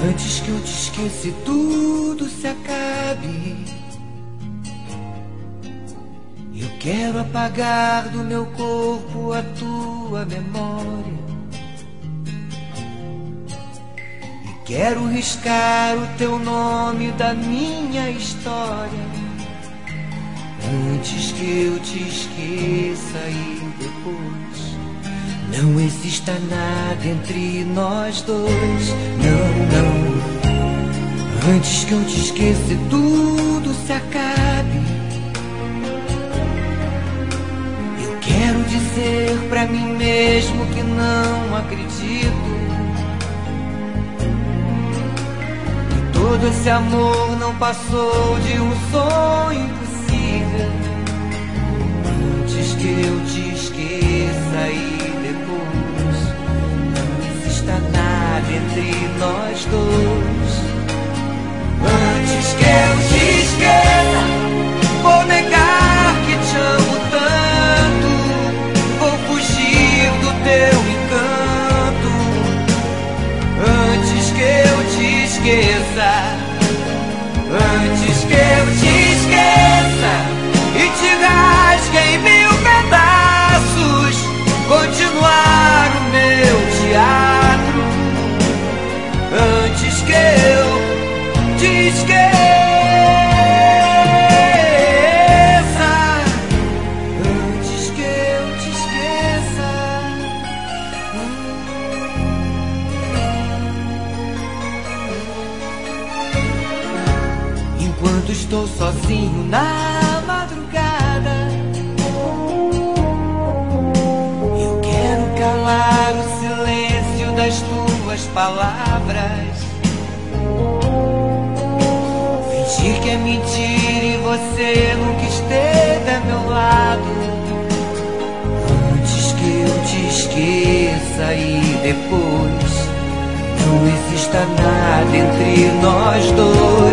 Antes que eu te esqueça e tudo se acabe, eu quero apagar do meu corpo a tua memória. E quero riscar o teu nome da minha história. Antes que eu te esqueça e depois não exista nada entre nós dois. Não, não. Antes que eu te esqueça e tudo se acabe, eu quero dizer pra mim mesmo que não acredito, que todo esse amor não passou de um sonho impossível. Antes que eu te esqueça e nada entre nós dois. Antes que eu te esqueça, vou negar que te amo tanto, vou fugir do teu encanto. Antes que eu te esqueça, antes que eu te esqueça e te rasgue em mil pedaços, continuar o meu teatro. Antes que eu te esqueça, antes que eu te esqueça. Enquanto estou sozinho na madrugada, eu quero calar o silêncio das tuas palavras, fingir que é mentira e você nunca esteve a meu lado. Antes que eu te esqueça e depois não exista nada entre nós dois.